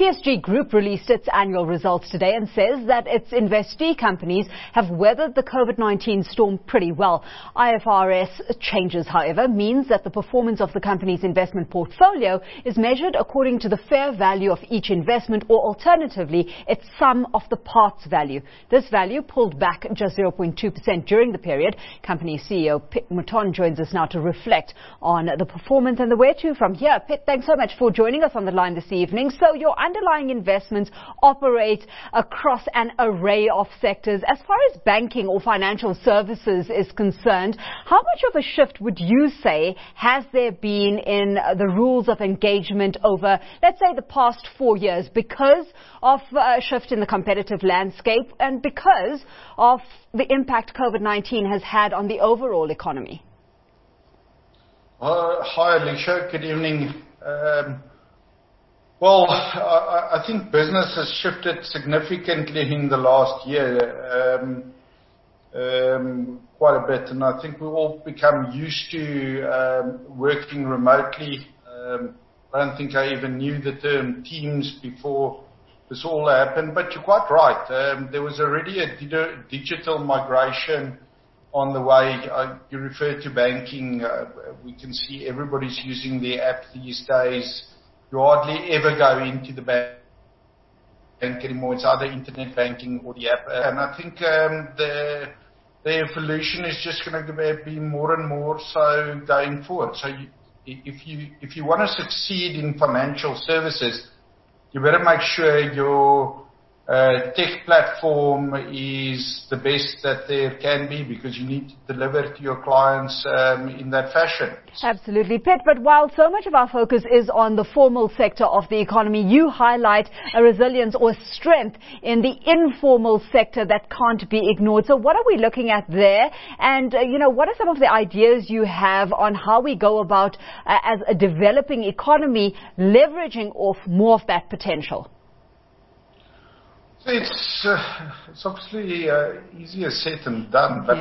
PSG Group released its annual results today and says that its investee companies have weathered the COVID-19 storm pretty well. IFRS changes, however, means that the performance of the company's investment portfolio is measured according to the fair value of each investment, or alternatively, its sum of the parts value. This value pulled back just 0.2% during the period. Company CEO Piet Mouton joins us now to reflect on the performance and the where to from here. Piet, thanks so much for joining us on the line this evening. So your underlying investments operate across an array of sectors. As far as banking or financial services is concerned, how much of a shift would you say has there been in the rules of engagement over, let's say, the past 4 years because of a shift in the competitive landscape and because of the impact COVID-19 has had on the overall economy? Hi, Alicia. Good evening. Well, I think business has shifted significantly in the last year, quite a bit, and I think we've all become used to working remotely. I don't think I even knew the term Teams before this all happened, but you're quite right. There was already a digital migration on the way. You refer to banking. We can see everybody's using the app these days. You hardly ever go into the bank anymore. It's either internet banking or the app. And I think the evolution is just going to be more and more so going forward. So if you want to succeed in financial services, you better make sure your tech platform is the best that there can be, because you need to deliver to your clients in that fashion. Absolutely, Piet. But while so much of our focus is on the formal sector of the economy, you highlight a resilience or strength in the informal sector that can't be ignored. So what are we looking at there? And, what are some of the ideas you have on how we go about, as a developing economy, leveraging off more of that potential? It's obviously easier said than done, but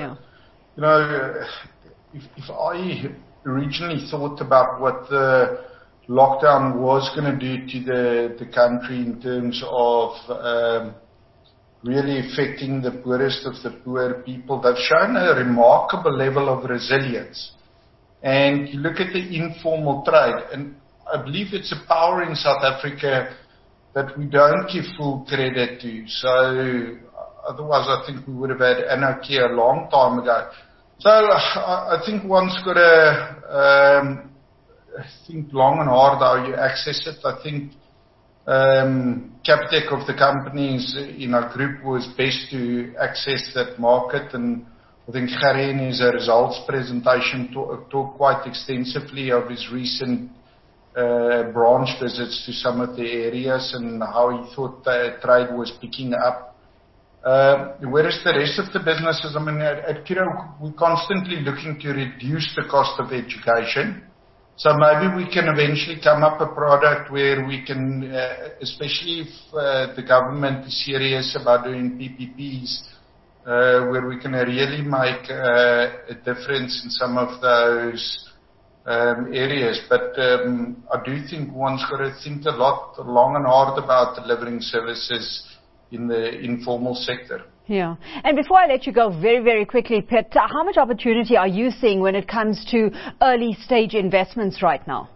if I originally thought about what the lockdown was going to do to the country in terms of really affecting the poorest of the poor people, they've shown a remarkable level of resilience. And you look at the informal trade, and I believe it's a power in South Africa that we don't give full credit to. So otherwise I think we would have had anarchy a long time ago. So I think one's got to think long and hard how you access it. I think Capitec of the companies in our group was best to access that market, and I think Gerrie in his results presentation talked quite extensively of his recent branch visits to some of the areas and how he thought the trade was picking up. Whereas the rest of the businesses, at Curro, we're constantly looking to reduce the cost of education. So maybe we can eventually come up a product where we can, especially if the government is serious about doing PPPs, where we can really make a difference in some of those areas. But I do think one's got to think a lot long and hard about delivering services in the informal sector. Yeah. And before I let you go very, very quickly, Piet, how much opportunity are you seeing when it comes to early stage investments right now?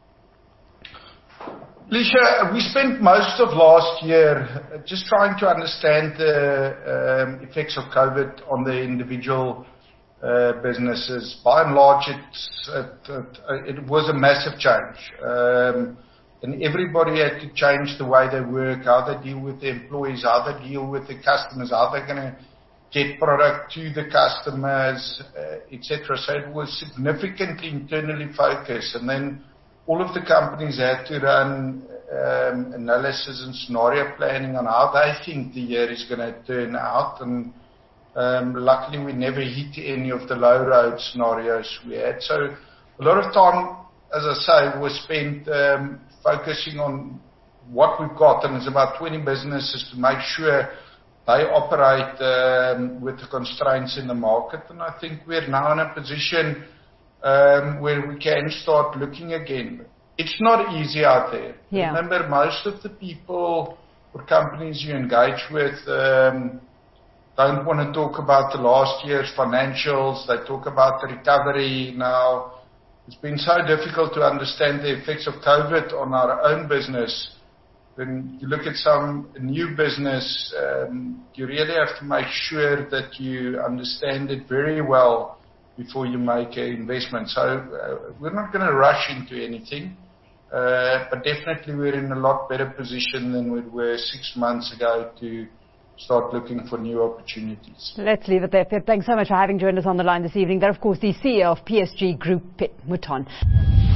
Alicia, we spent most of last year just trying to understand the effects of COVID on the individual businesses. By and large, it was a massive change. And everybody had to change the way they work, how they deal with the employees, how they deal with the customers, how they're going to get product to the customers, etc. So it was significantly internally focused. And then all of the companies had to run analysis and scenario planning on how they think the year is going to turn out. And luckily, we never hit any of the low road scenarios we had. So a lot of time, as I say, was spent focusing on what we've got, and it's about 20 businesses to make sure they operate with the constraints in the market. And I think we're now in a position where we can start looking again. it's not easy out there. Yeah. Remember, most of the people or companies you engage with don't want to talk about the last year's financials. They talk about the recovery now. It's been so difficult to understand the effects of COVID on our own business. When you look at some new business, you really have to make sure that you understand it very well before you make an investment. So we're not going to rush into anything, but definitely we're in a lot better position than we were 6 months ago to start looking for new opportunities. Let's leave it there, Pip. Thanks so much for having joined us on the line this evening. That, of course, the CEO of PSG Group, Pip Mouton.